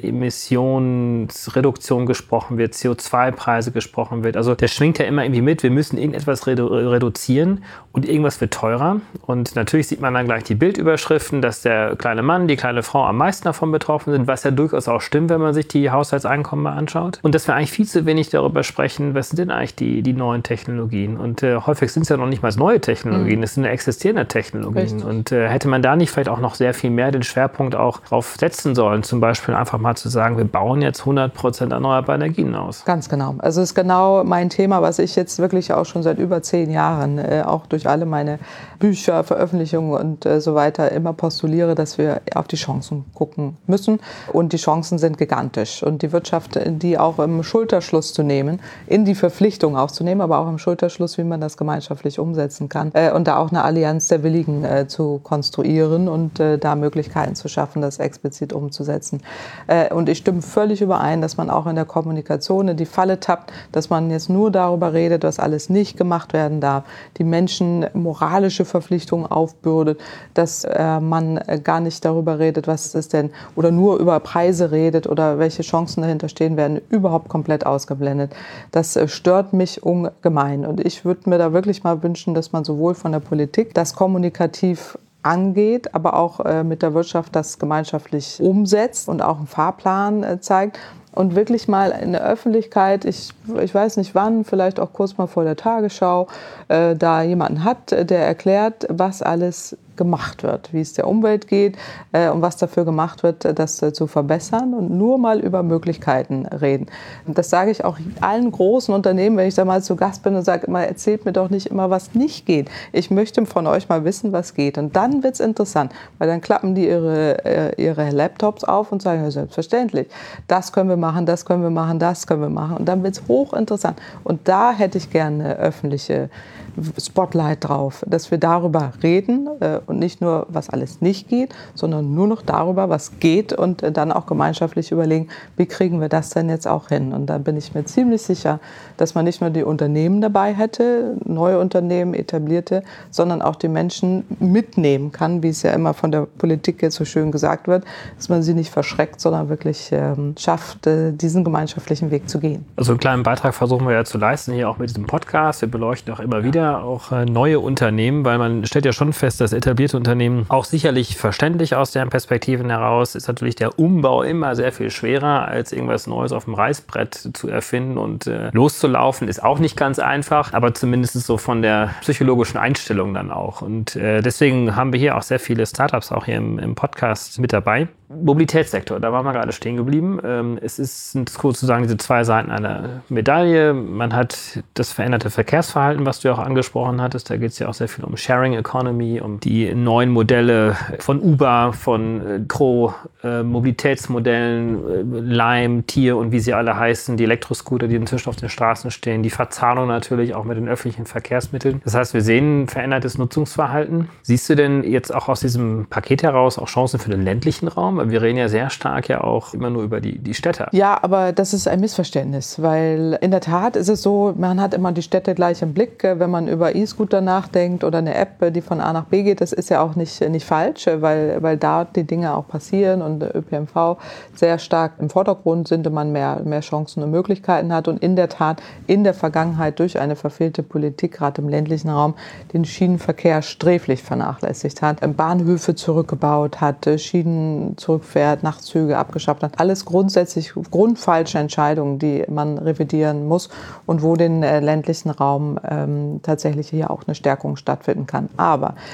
Speaker 1: Emissionsreduktion gesprochen wird, C O zwei Preise gesprochen wird? Also der schwingt ja immer irgendwie mit, wir müssen irgendetwas redu- reduzieren und irgendwas wird teurer. Und natürlich sieht man dann gleich die Bildüberschriften, dass der kleine Mann, die kleine Frau am meisten davon betroffen sind, was ja durchaus auch stimmt, wenn man sich die Haushaltseinkommen mal anschaut. Und dass wir eigentlich viel zu wenig darüber sprechen, was sind denn eigentlich die, die neuen Technologien? Und äh, häufig sind es ja noch nicht mal neue Technologien, mhm. es sind existierende Technologien. Richtig. Und äh, hätte man da nicht vielleicht auch noch sehr viel mehr den Schwerpunkt auch drauf setzen sollen, zum Beispiel einfach mal zu sagen, wir bauen jetzt hundert Prozent erneuerbare Energien aus.
Speaker 2: Ganz genau. Also es ist genau mein Thema, was ich jetzt wirklich auch schon seit über zehn Jahren, äh, auch durch alle meine Bücher, Veröffentlichungen und äh, so weiter immer postuliere, dass wir auf die Chancen gucken müssen. Und die Chancen sind gigantisch. Und die Wirtschaft, die auch im Schulterschluss zu nehmen, in die Verpflichtung aufzunehmen, aber auch im Schulterschluss, wie man das gemeinschaftlich umsetzen kann. Äh, und da auch eine Allianz der Willigen äh, zu konstruieren und äh, da Möglichkeiten zu schaffen, das explizit umzusetzen. Äh, und ich stimme völlig überein, dass man auch in der Kommunikation in die Falle tappt, dass man jetzt nur darüber redet, was alles nicht gemacht werden darf, die Menschen moralische Verpflichtungen aufbürdet, dass äh, man gar nicht darüber redet, was ist denn, oder nur über Preise redet oder welche Chancen dahinter stehen, werden überhaupt komplett ausgeblendet. Das äh, stört mich ungemein. Und ich würde mir da wirklich mal wünschen, dass man sowohl von der Politik das kommunikativ angeht, aber auch äh, mit der Wirtschaft das gemeinschaftlich umsetzt und auch einen Fahrplan äh, zeigt. Und wirklich mal in der Öffentlichkeit, ich, ich weiß nicht wann, vielleicht auch kurz mal vor der Tagesschau, äh, da jemanden hat, der erklärt, was alles gemacht wird, wie es der Umwelt geht äh, und was dafür gemacht wird, das äh, zu verbessern und nur mal über Möglichkeiten reden. Und das sage ich auch allen großen Unternehmen, wenn ich da mal zu Gast bin und sage, immer, erzählt mir doch nicht immer, was nicht geht. Ich möchte von euch mal wissen, was geht. Und dann wird es interessant, weil dann klappen die ihre, äh, ihre Laptops auf und sagen, ja, selbstverständlich, das können wir machen, das können wir machen, das können wir machen. Und dann wird es hochinteressant. Und da hätte ich gerne öffentliche Spotlight drauf, dass wir darüber reden äh, und nicht nur, was alles nicht geht, sondern nur noch darüber, was geht und äh, dann auch gemeinschaftlich überlegen, wie kriegen wir das denn jetzt auch hin. Und da bin ich mir ziemlich sicher, dass man nicht nur die Unternehmen dabei hätte, neue Unternehmen, etablierte, sondern auch die Menschen mitnehmen kann, wie es ja immer von der Politik jetzt so schön gesagt wird, dass man sie nicht verschreckt, sondern wirklich ähm, schafft, äh, diesen gemeinschaftlichen Weg zu gehen.
Speaker 1: Also einen kleinen Beitrag versuchen wir ja zu leisten, hier auch mit diesem Podcast. Wir beleuchten auch immer wieder auch neue Unternehmen, weil man stellt ja schon fest, dass etablierte Unternehmen auch sicherlich verständlich aus deren Perspektiven heraus ist natürlich der Umbau immer sehr viel schwerer, als irgendwas Neues auf dem Reißbrett zu erfinden und äh, loszulaufen, ist auch nicht ganz einfach, aber zumindest so von der psychologischen Einstellung dann auch. Und äh, deswegen haben wir hier auch sehr viele Startups auch hier im, im Podcast mit dabei. Mobilitätssektor, da waren wir gerade stehen geblieben. Ähm, es ist, sind sozusagen diese zwei Seiten einer Medaille. Man hat das veränderte Verkehrsverhalten, was du ja auch angesprochen hattest. Da geht es ja auch sehr viel um Sharing Economy, um die neuen Modelle von Uber, von äh, Crow, äh, Mobilitätsmodellen, äh, Lime, Tier und wie sie alle heißen, die Elektroscooter, die inzwischen auf den Straßen stehen, die Verzahnung natürlich auch mit den öffentlichen Verkehrsmitteln. Das heißt, wir sehen verändertes Nutzungsverhalten. Siehst du denn jetzt auch aus diesem Paket heraus auch Chancen für den ländlichen Raum? Wir reden ja sehr stark ja auch immer nur über die, die Städte.
Speaker 2: Ja, aber das ist ein Missverständnis, weil in der Tat ist es so, man hat immer die Städte gleich im Blick, wenn man über E-Scooter nachdenkt oder eine App, die von A nach B geht. Das ist ja auch nicht, nicht falsch, weil, weil da die Dinge auch passieren und der Ö P N V sehr stark im Vordergrund sind und man mehr, mehr Chancen und Möglichkeiten hat. Und in der Tat in der Vergangenheit durch eine verfehlte Politik, gerade im ländlichen Raum, den Schienenverkehr sträflich vernachlässigt hat, Bahnhöfe zurückgebaut hat, Schienen zurückgebaut zurückfährt, Nachtzüge abgeschafft hat. Alles grundsätzlich grundfalsche Entscheidungen, die man revidieren muss und wo den äh, ländlichen Raum ähm, tatsächlich hier auch eine Stärkung stattfinden kann. Aber diese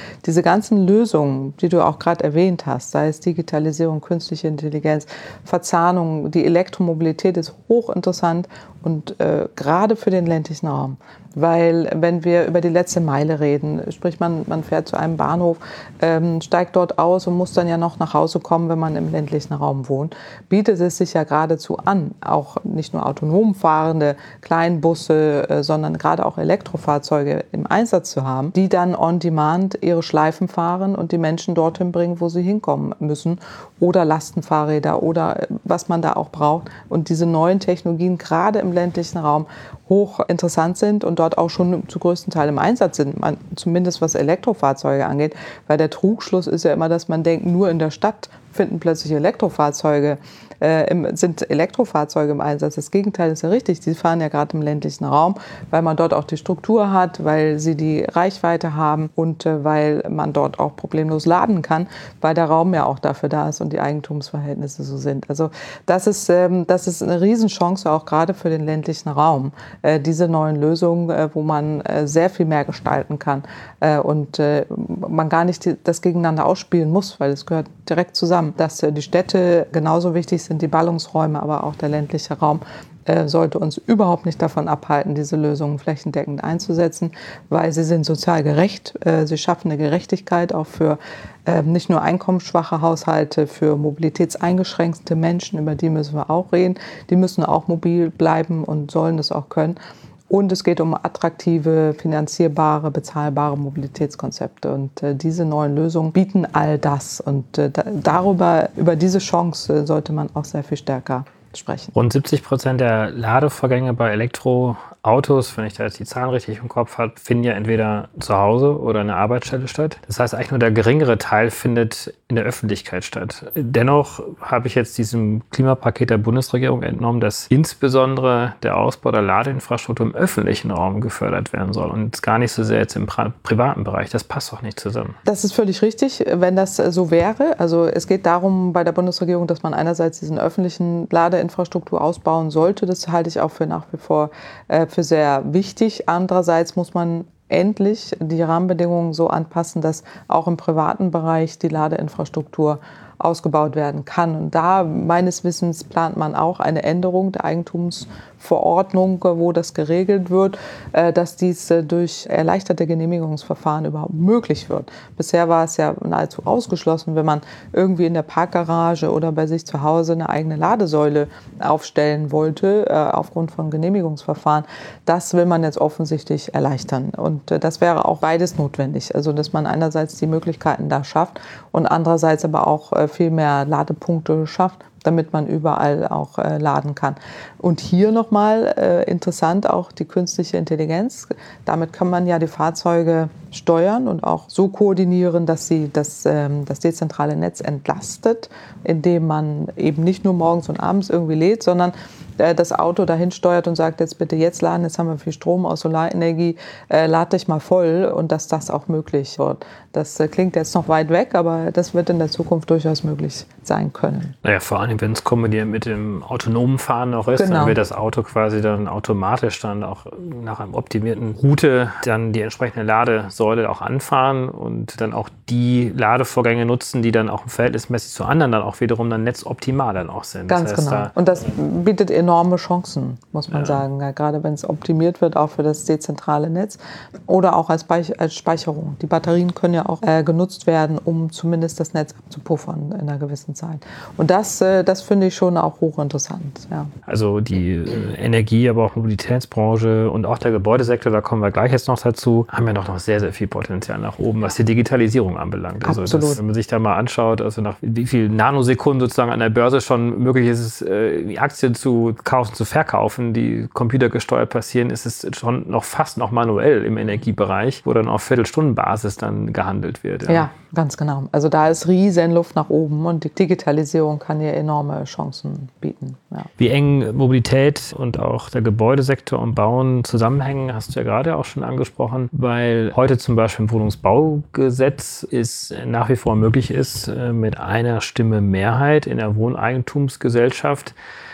Speaker 2: ganzen Lösungen, die du auch gerade erwähnt hast, sei es Digitalisierung, künstliche Intelligenz, Verzahnung, die Elektromobilität ist hochinteressant und äh, gerade für den ländlichen Raum. Weil wenn wir über die letzte Meile reden, sprich man, man fährt zu einem Bahnhof, ähm, steigt dort aus und muss dann ja noch nach Hause kommen, wenn man im ländlichen Raum wohnt, bietet es sich ja geradezu an, auch nicht nur autonom fahrende Kleinbusse, äh, sondern gerade auch Elektrofahrzeuge im Einsatz zu haben, die dann on demand ihre Schleifen fahren und die Menschen dorthin bringen, wo sie hinkommen müssen, oder Lastenfahrräder oder was man da auch braucht. Und diese neuen Technologien gerade im ländlichen Raum hoch interessant sind und dort auch schon zu größten Teil im Einsatz sind, man, zumindest was Elektrofahrzeuge angeht, weil der Trugschluss ist ja immer, dass man denkt, nur in der Stadt finden plötzlich Elektrofahrzeuge, äh, im, sind Elektrofahrzeuge im Einsatz. Das Gegenteil ist ja richtig, die fahren ja gerade im ländlichen Raum, weil man dort auch die Struktur hat, weil sie die Reichweite haben und äh, weil man dort auch problemlos laden kann, weil der Raum ja auch dafür da ist und die Eigentumsverhältnisse so sind. Also das ist, ähm, das ist eine Riesenchance auch gerade für den ländlichen Raum, äh, diese neuen Lösungen, äh, wo man äh, sehr viel mehr gestalten kann äh, und äh, man gar nicht die, das gegeneinander ausspielen muss, weil es gehört direkt zusammen. Dass äh, die Städte genauso wichtig sind, die Ballungsräume, aber auch der ländliche Raum äh, sollte uns überhaupt nicht davon abhalten, diese Lösungen flächendeckend einzusetzen, weil sie sind sozial gerecht. Äh, sie schaffen eine Gerechtigkeit auch für äh, nicht nur einkommensschwache Haushalte, für mobilitätseingeschränkte Menschen, über die müssen wir auch reden. Die müssen auch mobil bleiben und sollen das auch können. Und es geht um attraktive, finanzierbare, bezahlbare Mobilitätskonzepte. Und äh, diese neuen Lösungen bieten all das. Und äh, da, darüber, über diese Chance äh, sollte man auch sehr viel stärker sprechen.
Speaker 1: Rund siebzig Prozent der Ladevorgänge bei Elektroautos, wenn ich da jetzt die Zahlen richtig im Kopf habe, finden ja entweder zu Hause oder in der Arbeitsstelle statt. Das heißt, eigentlich nur der geringere Teil findet in der Öffentlichkeit statt. Dennoch habe ich jetzt diesem Klimapaket der Bundesregierung entnommen, dass insbesondere der Ausbau der Ladeinfrastruktur im öffentlichen Raum gefördert werden soll und gar nicht so sehr jetzt im privaten Bereich. Das passt doch nicht zusammen.
Speaker 2: Das ist völlig richtig, wenn das so wäre. Also es geht darum bei der Bundesregierung, dass man einerseits diesen öffentlichen Ladeinfrastruktur ausbauen sollte. Das halte ich auch für nach wie vor äh, für sehr wichtig. Andererseits muss man endlich die Rahmenbedingungen so anpassen, dass auch im privaten Bereich die Ladeinfrastruktur ausgebaut werden kann. Und da meines Wissens plant man auch eine Änderung der Eigentumsverordnung, wo das geregelt wird, dass dies durch erleichterte Genehmigungsverfahren überhaupt möglich wird. Bisher war es ja nahezu ausgeschlossen, wenn man irgendwie in der Parkgarage oder bei sich zu Hause eine eigene Ladesäule aufstellen wollte, aufgrund von Genehmigungsverfahren. Das will man jetzt offensichtlich erleichtern. Und das wäre auch beides notwendig. Also, dass man einerseits die Möglichkeiten da schafft und andererseits aber auch viel mehr Ladepunkte schafft, damit man überall auch äh, laden kann. Und hier nochmal äh, interessant auch die künstliche Intelligenz. Damit kann man ja die Fahrzeuge steuern und auch so koordinieren, dass sie das, ähm, das dezentrale Netz entlastet, indem man eben nicht nur morgens und abends irgendwie lädt, sondern äh, das Auto dahin steuert und sagt, jetzt bitte jetzt laden, jetzt haben wir viel Strom aus Solarenergie, äh, lad dich mal voll, und dass das auch möglich wird. Das äh, klingt jetzt noch weit weg, aber das wird in der Zukunft durchaus möglich sein können.
Speaker 1: Naja, vor allem, wenn es kombiniert mit dem autonomen Fahren noch ist, genau. Dann wird das Auto quasi dann automatisch dann auch nach einem optimierten Route dann die entsprechende Ladesäule auch anfahren und dann auch die Ladevorgänge nutzen, die dann auch verhältnismäßig zu anderen dann auch wiederum dann netzoptimal dann auch sind.
Speaker 2: Ganz
Speaker 1: das heißt,
Speaker 2: genau.
Speaker 1: Da
Speaker 2: und das bietet enorme Chancen, muss man
Speaker 1: ja.
Speaker 2: sagen. Ja, gerade wenn es optimiert wird, auch für das dezentrale Netz oder auch als, Speich- als Speicherung. Die Batterien können ja auch äh, genutzt werden, um zumindest das Netz abzupuffern in einer gewissen Zeit. Und das, äh, das finde ich schon auch hochinteressant. Ja.
Speaker 1: Also die äh, Energie, aber auch Mobilitätsbranche und auch der Gebäudesektor, da kommen wir gleich jetzt noch dazu, haben ja doch noch sehr, sehr viel Potenzial nach oben, was die Digitalisierung anbelangt. Also
Speaker 2: Absolut.
Speaker 1: Das, wenn man sich da mal anschaut, also nach wie vielen Nanosekunden sozusagen an der Börse schon möglich ist, es, äh, Aktien zu kaufen, zu verkaufen, die computergesteuert passieren, ist es schon noch fast noch manuell im Energiebereich, wo dann auf Viertelstundenbasis dann gehandelt wird.
Speaker 2: Ja. ja, ganz genau. Also da ist riesen Luft nach oben und die Digitalisierung kann hier enorme Chancen bieten. Ja.
Speaker 1: Wie eng Mobilität und auch der Gebäudesektor und Bauen zusammenhängen, hast du ja gerade auch schon angesprochen, weil heute zum Beispiel im Wohnungsbaugesetz es nach wie vor möglich ist, mit einer Stimme Mehrheit in der Wohneigentumsgesellschaft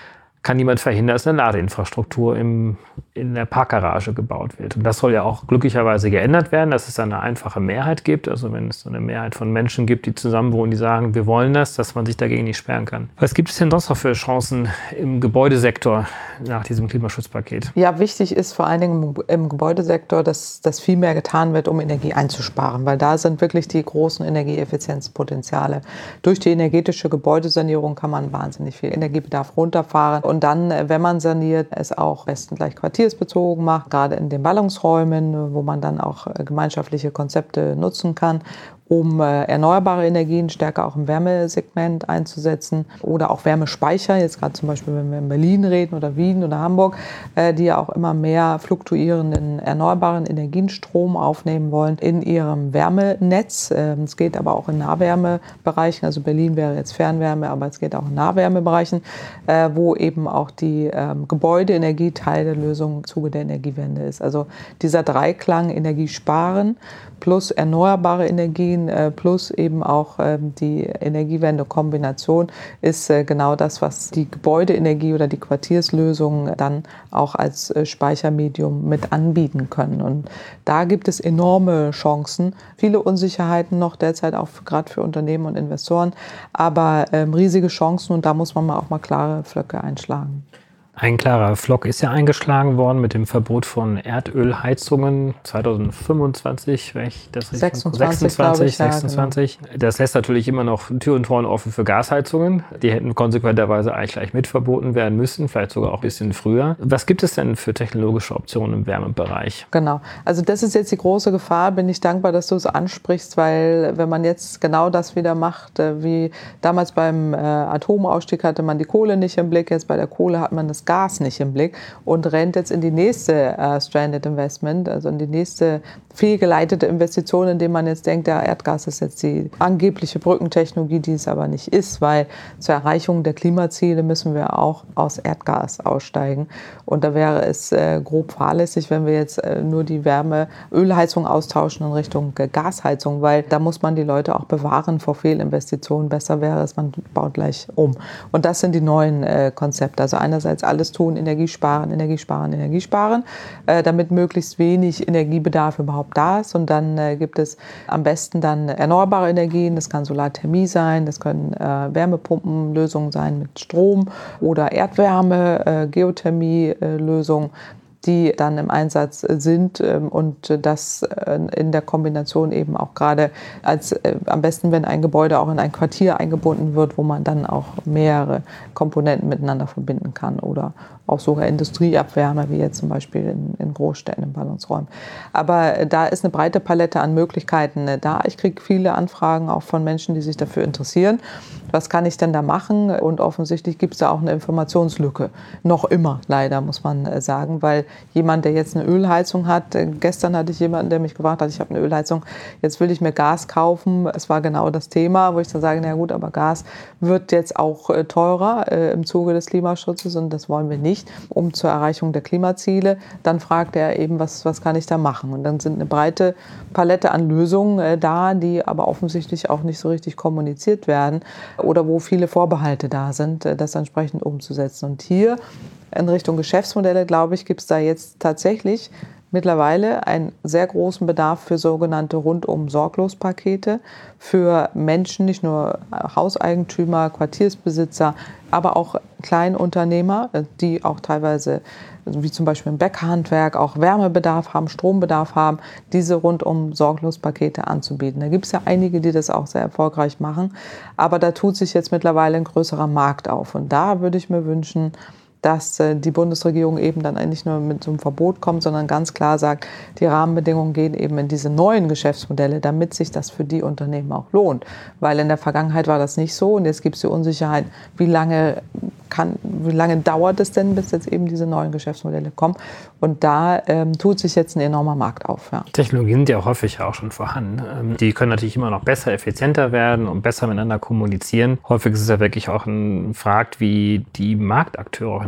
Speaker 1: kann niemand verhindern, dass eine Ladeinfrastruktur im, in der Parkgarage gebaut wird. Und das soll ja auch glücklicherweise geändert werden, dass es eine einfache Mehrheit gibt. Also wenn es so eine Mehrheit von Menschen gibt, die zusammenwohnen, die sagen, wir wollen das, dass man sich dagegen nicht sperren kann. Was gibt es denn sonst noch für Chancen im Gebäudesektor nach diesem Klimaschutzpaket?
Speaker 2: Ja, wichtig ist vor allen Dingen im Gebäudesektor, dass, dass viel mehr getan wird, um Energie einzusparen, weil da sind wirklich die großen Energieeffizienzpotenziale. Durch die energetische Gebäudesanierung kann man wahnsinnig viel Energiebedarf runterfahren und dann, wenn man saniert, es auch besten gleich quartiersbezogen macht, gerade in den Ballungsräumen, wo man dann auch gemeinschaftliche Konzepte nutzen kann, um äh, erneuerbare Energien stärker auch im Wärmesegment einzusetzen oder auch Wärmespeicher, jetzt gerade zum Beispiel, wenn wir in Berlin reden oder Wien oder Hamburg, äh, die ja auch immer mehr fluktuierenden erneuerbaren Energienstrom aufnehmen wollen in ihrem Wärmenetz. Ähm, es geht aber auch in Nahwärmebereichen, also Berlin wäre jetzt Fernwärme, aber es geht auch in Nahwärmebereichen, äh, wo eben auch die ähm, Gebäudeenergie Teil der Lösung im Zuge der Energiewende ist. Also dieser Dreiklang Energie sparen plus erneuerbare Energien plus eben auch die Energiewende-Kombination ist genau das, was die Gebäudeenergie oder die Quartierslösungen dann auch als Speichermedium mit anbieten können. Und da gibt es enorme Chancen, viele Unsicherheiten noch derzeit auch gerade für Unternehmen und Investoren, aber riesige Chancen und da muss man mal auch mal klare Pflöcke einschlagen.
Speaker 1: Ein klarer Pflock ist ja eingeschlagen worden mit dem Verbot von Erdölheizungen zwanzig fünfundzwanzig, wenn ich das richtig
Speaker 2: sechsundzwanzig,
Speaker 1: sechsundzwanzig,
Speaker 2: ich, ja,
Speaker 1: sechsundzwanzig. Genau. Das lässt natürlich immer noch Tür und Tor offen für Gasheizungen. Die hätten konsequenterweise eigentlich gleich mit verboten werden müssen, vielleicht sogar auch ein bisschen früher. Was gibt es denn für technologische Optionen im Wärmebereich?
Speaker 2: Genau, also das ist jetzt die große Gefahr. Bin ich dankbar, dass du es ansprichst, weil wenn man jetzt genau das wieder macht, wie damals beim äh, Atomausstieg hatte man die Kohle nicht im Blick, jetzt bei der Kohle hat man das Gas nicht im Blick und rennt jetzt in die nächste äh, Stranded Investment, also in die nächste fehlgeleitete Investition, indem man jetzt denkt, ja, Erdgas ist jetzt die angebliche Brückentechnologie, die es aber nicht ist, weil zur Erreichung der Klimaziele müssen wir auch aus Erdgas aussteigen. Und da wäre es äh, grob fahrlässig, wenn wir jetzt äh, nur die Wärme, Ölheizung austauschen in Richtung äh, Gasheizung, weil da muss man die Leute auch bewahren vor Fehlinvestitionen. Besser wäre es, man baut gleich um. Und das sind die neuen äh, Konzepte. Also einerseits alles tun, Energie sparen, Energie sparen, Energie sparen, äh, damit möglichst wenig Energiebedarf überhaupt da ist. Und dann äh, gibt es am besten dann erneuerbare Energien. Das kann Solarthermie sein, das können äh, Wärmepumpenlösungen sein mit Strom oder Erdwärme, äh, Geothermie-Lösungen, die dann im Einsatz sind und das in der Kombination eben auch gerade als am besten, wenn ein Gebäude auch in ein Quartier eingebunden wird, wo man dann auch mehrere Komponenten miteinander verbinden kann oder auch sogar Industrieabwärme, wie jetzt zum Beispiel in, in Großstädten, in Ballungsräumen. Aber da ist eine breite Palette an Möglichkeiten da. Ich kriege viele Anfragen auch von Menschen, die sich dafür interessieren. Was kann ich denn da machen? Und offensichtlich gibt es da auch eine Informationslücke. Noch immer, leider, muss man sagen, weil jemand, der jetzt eine Ölheizung hat, gestern hatte ich jemanden, der mich gefragt hat, ich habe eine Ölheizung, jetzt will ich mir Gas kaufen. Es war genau das Thema, wo ich dann sage, na gut, aber Gas wird jetzt auch teurer äh, im Zuge des Klimaschutzes und das wollen wir nicht, um zur Erreichung der Klimaziele. Dann fragt er eben, was, was kann ich da machen? Und dann sind eine breite Palette an Lösungen äh, da, die aber offensichtlich auch nicht so richtig kommuniziert werden oder wo viele Vorbehalte da sind, äh, das entsprechend umzusetzen. Und hier in Richtung Geschäftsmodelle, glaube ich, gibt es da jetzt tatsächlich mittlerweile einen sehr großen Bedarf für sogenannte Rundum-Sorglos-Pakete für Menschen, nicht nur Hauseigentümer, Quartiersbesitzer, aber auch Kleinunternehmer, die auch teilweise, wie zum Beispiel im Bäckerhandwerk, auch Wärmebedarf haben, Strombedarf haben, diese Rundum-Sorglos-Pakete anzubieten. Da gibt es ja einige, die das auch sehr erfolgreich machen, aber da tut sich jetzt mittlerweile ein größerer Markt auf. Und da würde ich mir wünschen, dass die Bundesregierung eben dann nicht nur mit so einem Verbot kommt, sondern ganz klar sagt, die Rahmenbedingungen gehen eben in diese neuen Geschäftsmodelle, damit sich das für die Unternehmen auch lohnt. Weil in der Vergangenheit war das nicht so und jetzt gibt es die Unsicherheit, wie lange kann, wie lange dauert es denn, bis jetzt eben diese neuen Geschäftsmodelle kommen. Und da ähm, tut sich jetzt ein enormer Markt auf. Ja.
Speaker 1: Technologien sind ja häufig auch schon vorhanden. Ähm, die können natürlich immer noch besser, effizienter werden und besser miteinander kommunizieren. Häufig ist es ja wirklich auch ein Fragt, wie die Marktakteure auch in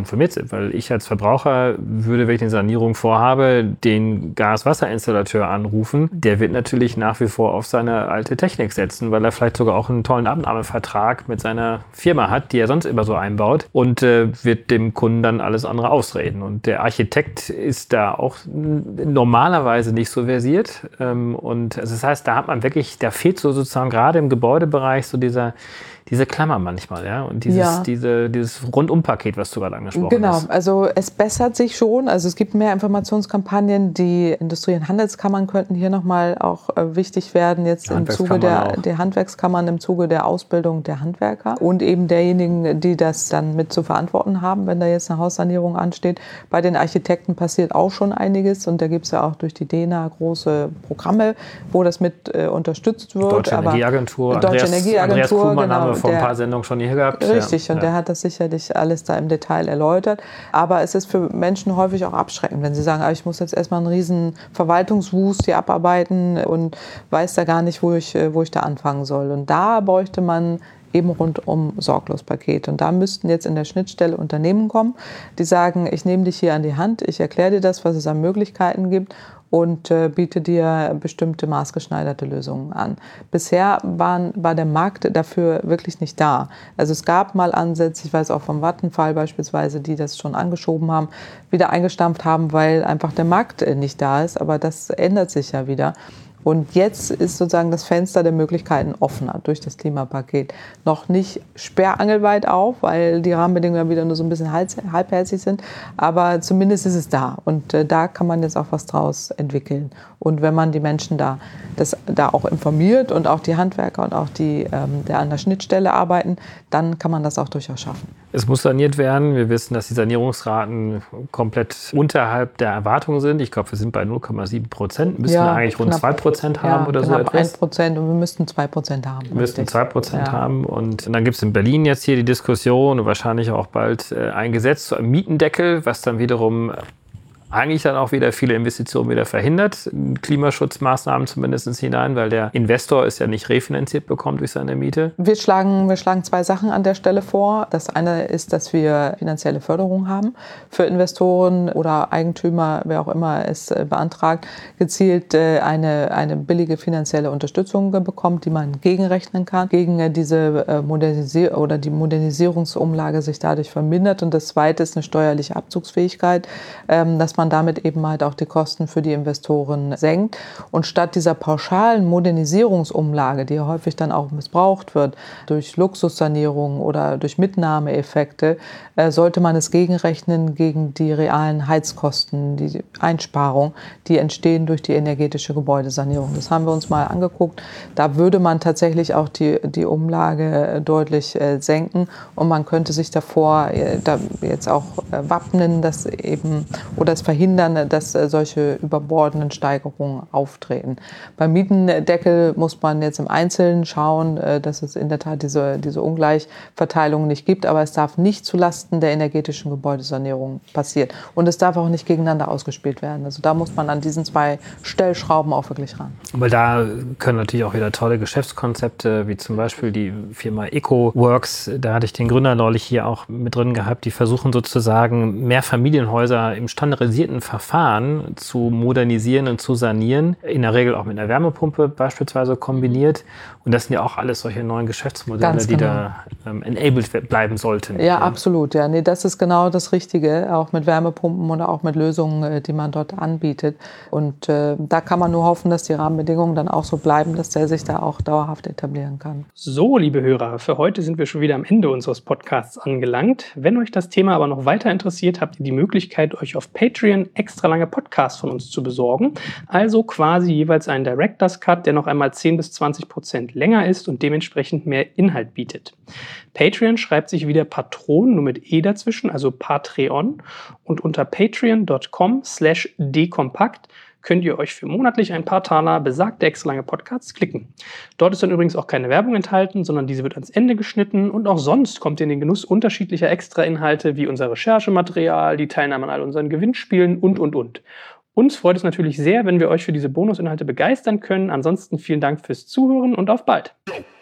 Speaker 1: informiert sind. Weil ich als Verbraucher würde, wenn ich eine Sanierung vorhabe, den Gas-Wasser-Installateur anrufen. Der wird natürlich nach wie vor auf seine alte Technik setzen, weil er vielleicht sogar auch einen tollen Abnahmevertrag mit seiner Firma hat, die er sonst immer so einbaut, und äh, wird dem Kunden dann alles andere ausreden. Und der Architekt ist da auch normalerweise nicht so versiert. Ähm, und also das heißt, da hat man wirklich, da fehlt so sozusagen gerade im Gebäudebereich so dieser diese Klammer manchmal, ja, und dieses, ja. diese, dieses Rundumpaket, was du gerade angesprochen
Speaker 2: genau.
Speaker 1: hast.
Speaker 2: Genau, also es bessert sich schon, also es gibt mehr Informationskampagnen, die Industrie- und Handelskammern könnten hier nochmal auch äh, wichtig werden, jetzt im Zuge der, der Handwerkskammern, im Zuge der Ausbildung der Handwerker und eben derjenigen, die das dann mit zu verantworten haben, wenn da jetzt eine Haussanierung ansteht. Bei den Architekten passiert auch schon einiges und da gibt es ja auch durch die D E N A große Programme, wo das mit äh, unterstützt wird.
Speaker 1: Deutsche
Speaker 2: aber
Speaker 1: Energieagentur,
Speaker 2: Deutsche
Speaker 1: Andreas,
Speaker 2: Energieagentur,
Speaker 1: Andreas Kuhlmann
Speaker 2: genau.
Speaker 1: haben wir vor
Speaker 2: der,
Speaker 1: ein paar Sendungen schon hier gehabt.
Speaker 2: Richtig,
Speaker 1: ja.
Speaker 2: und
Speaker 1: ja.
Speaker 2: der hat das sicherlich alles da im Detail erläutert. Aber es ist für Menschen häufig auch abschreckend, wenn sie sagen, ich muss jetzt erstmal einen riesen Verwaltungswust hier abarbeiten und weiß da gar nicht, wo ich, wo ich da anfangen soll. Und da bräuchte man eben rundum Sorglos-Paket. Und da müssten jetzt in der Schnittstelle Unternehmen kommen, die sagen, ich nehme dich hier an die Hand, ich erkläre dir das, was es an Möglichkeiten gibt und äh, biete dir bestimmte maßgeschneiderte Lösungen an. Bisher waren, war der Markt dafür wirklich nicht da. Also es gab mal Ansätze, ich weiß auch vom Vattenfall beispielsweise, die das schon angeschoben haben, wieder eingestampft haben, weil einfach der Markt nicht da ist. Aber das ändert sich ja wieder. Und jetzt ist sozusagen das Fenster der Möglichkeiten offener durch das Klimapaket. Noch nicht sperrangelweit auf, weil die Rahmenbedingungen ja wieder nur so ein bisschen halbherzig sind. Aber zumindest ist es da. Und äh, da kann man jetzt auch was draus entwickeln. Und wenn man die Menschen da, das, da auch informiert und auch die Handwerker und auch die, ähm, der an der Schnittstelle arbeiten, dann kann man das auch durchaus schaffen.
Speaker 1: Es muss saniert werden. Wir wissen, dass die Sanierungsraten komplett unterhalb der Erwartungen sind. Ich glaube, wir sind bei null Komma sieben Prozent. Müssen
Speaker 2: ja,
Speaker 1: wir eigentlich rund
Speaker 2: knapp,
Speaker 1: zwei Prozent haben
Speaker 2: ja,
Speaker 1: oder so etwas?
Speaker 2: ein Prozent und wir müssten zwei Prozent haben.
Speaker 1: Wir müssten zwei Prozent
Speaker 2: ja.
Speaker 1: haben. Und dann gibt es in Berlin jetzt hier die Diskussion und wahrscheinlich auch bald äh, ein Gesetz zu einem Mietendeckel, was dann wiederum eigentlich dann auch wieder viele Investitionen wieder verhindert, Klimaschutzmaßnahmen zumindest hinein, weil der Investor es ja nicht refinanziert bekommt durch seine Miete.
Speaker 2: Wir schlagen, wir schlagen zwei Sachen an der Stelle vor. Das eine ist, dass wir finanzielle Förderung haben für Investoren oder Eigentümer, wer auch immer es beantragt, gezielt eine, eine billige finanzielle Unterstützung bekommt, die man gegenrechnen kann, gegen diese Modernisierung oder die Modernisierungsumlage sich dadurch vermindert. Und das zweite ist eine steuerliche Abzugsfähigkeit, dass man damit eben halt auch die Kosten für die Investoren senkt. Und statt dieser pauschalen Modernisierungsumlage, die ja häufig dann auch missbraucht wird, durch Luxussanierung oder durch Mitnahmeeffekte, äh, sollte man es gegenrechnen gegen die realen Heizkosten, die Einsparung, die entstehen durch die energetische Gebäudesanierung. Das haben wir uns mal angeguckt. Da würde man tatsächlich auch die, die Umlage deutlich äh, senken und man könnte sich davor äh, da jetzt auch äh, wappnen, dass eben oder es verhindern, dass solche überbordenden Steigerungen auftreten. Beim Mietendeckel muss man jetzt im Einzelnen schauen, dass es in der Tat diese, diese Ungleichverteilung nicht gibt, aber es darf nicht zulasten der energetischen Gebäudesanierung passieren. Und es darf auch nicht gegeneinander ausgespielt werden. Also da muss man an diesen zwei Stellschrauben auch wirklich ran.
Speaker 1: Aber da können natürlich auch wieder tolle Geschäftskonzepte, wie zum Beispiel die Firma EcoWorks, da hatte ich den Gründer neulich hier auch mit drin gehabt, die versuchen sozusagen mehr Familienhäuser im standardisierten Verfahren zu modernisieren und zu sanieren, in der Regel auch mit einer Wärmepumpe beispielsweise kombiniert. Und das sind ja auch alles solche neuen Geschäftsmodelle, genau, die da ähm, enabled bleiben sollten.
Speaker 2: Ja, ja, absolut. Ja, nee, das ist genau das Richtige, auch mit Wärmepumpen oder auch mit Lösungen, die man dort anbietet. Und äh, da kann man nur hoffen, dass die Rahmenbedingungen dann auch so bleiben, dass der sich da auch dauerhaft etablieren kann.
Speaker 3: So, liebe Hörer, für heute sind wir schon wieder am Ende unseres Podcasts angelangt. Wenn euch das Thema aber noch weiter interessiert, habt ihr die Möglichkeit, euch auf Patreon extra lange Podcasts von uns zu besorgen. Also quasi jeweils einen Director's Cut, der noch einmal zehn bis zwanzig Prozent länger ist und dementsprechend mehr Inhalt bietet. Patreon schreibt sich wieder Patron, nur mit E dazwischen, also Patreon. Und unter patreon.com slash dekompakt könnt ihr euch für monatlich ein paar Taler besagte extra lange Podcasts klicken. Dort ist dann übrigens auch keine Werbung enthalten, sondern diese wird ans Ende geschnitten und auch sonst kommt ihr in den Genuss unterschiedlicher Extra-Inhalte wie unser Recherchematerial, die Teilnahme an all unseren Gewinnspielen und, und, und. Uns freut es natürlich sehr, wenn wir euch für diese Bonusinhalte begeistern können. Ansonsten vielen Dank fürs Zuhören und auf bald.